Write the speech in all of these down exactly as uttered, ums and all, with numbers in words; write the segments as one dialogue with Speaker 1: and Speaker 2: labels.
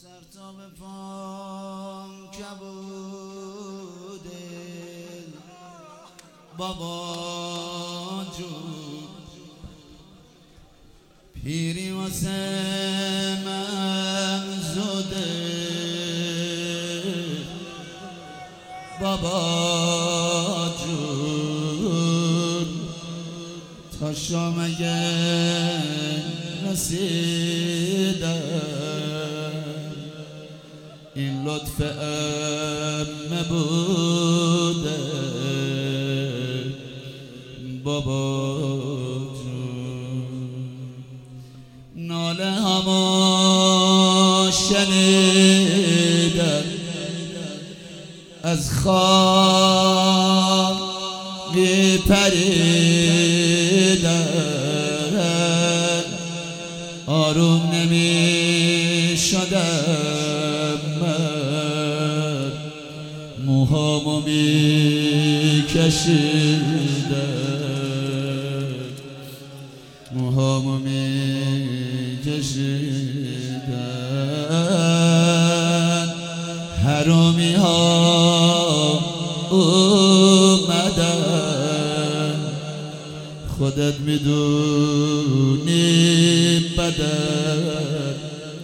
Speaker 1: سر تا به پام کبوده بابا جون، پیری واسه من زوده بابا جون، تا شام اگه رسیدم این لطف امه بوده بابا جون. ناله همو شنیدم از خواب پریدم، آروم نمی شدم من، موهامو می کشیدم، موهامو می کشیدم. حرومی ها اومدن، خودت میدونی بدن،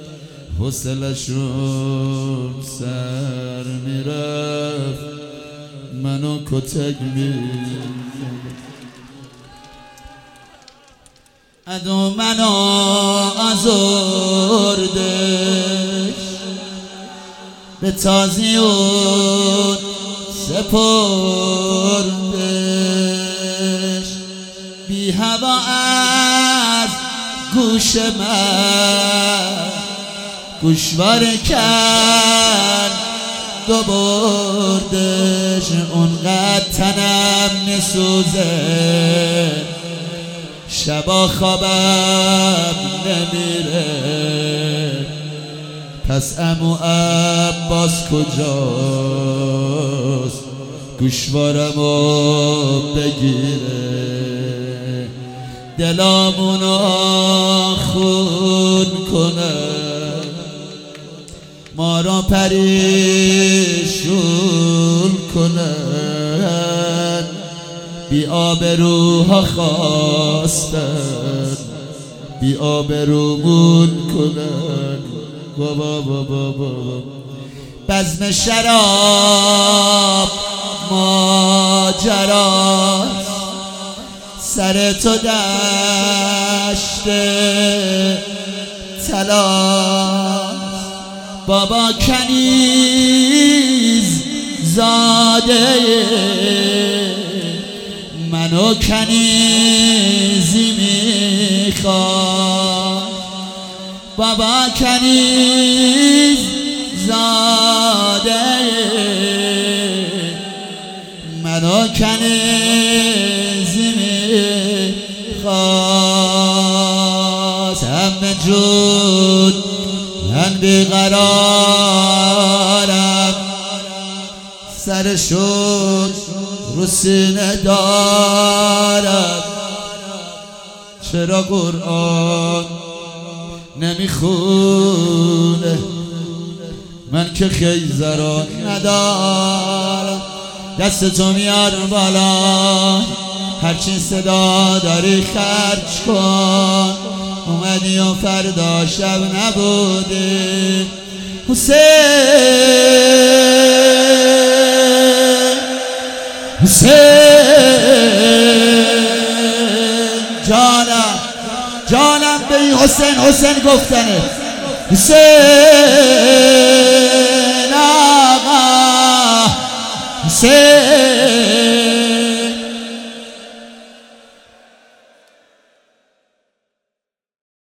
Speaker 1: حوصله‌شون سر میرفت منو کتک میزد. ادو منو آزردش، به تازیون سپردش، بی هوا از گوش من گوشوار کرد دو بردش. اونقدر تنم نسوزه، شبا خوابم نمیره، پس عمو عباس کجاست گوشوارمو بگیره، دلامونو خون کنه، ما را پریشون کنن، بی آبروها خواستن بی آبرومون کنن. بابا بابا بابا بزم شراب ماجراست، سر تو دشت طلاست، بابا کنیز زاده منو کنیزی میخواد، بابا کنیز زاده منو کنیزی میخواد. همه جون من بیقرارم، سرشون رو سینه دارم، چرا قرآن نمیخونه؟ من که خیزران ندارم. دست تو میار بالا، هرچی صدا داری خرج کن، اومدی و فردا شب نبودی. حسین حسین جانم جانم به این حسین حسین گفتنه. حسین آقا حسین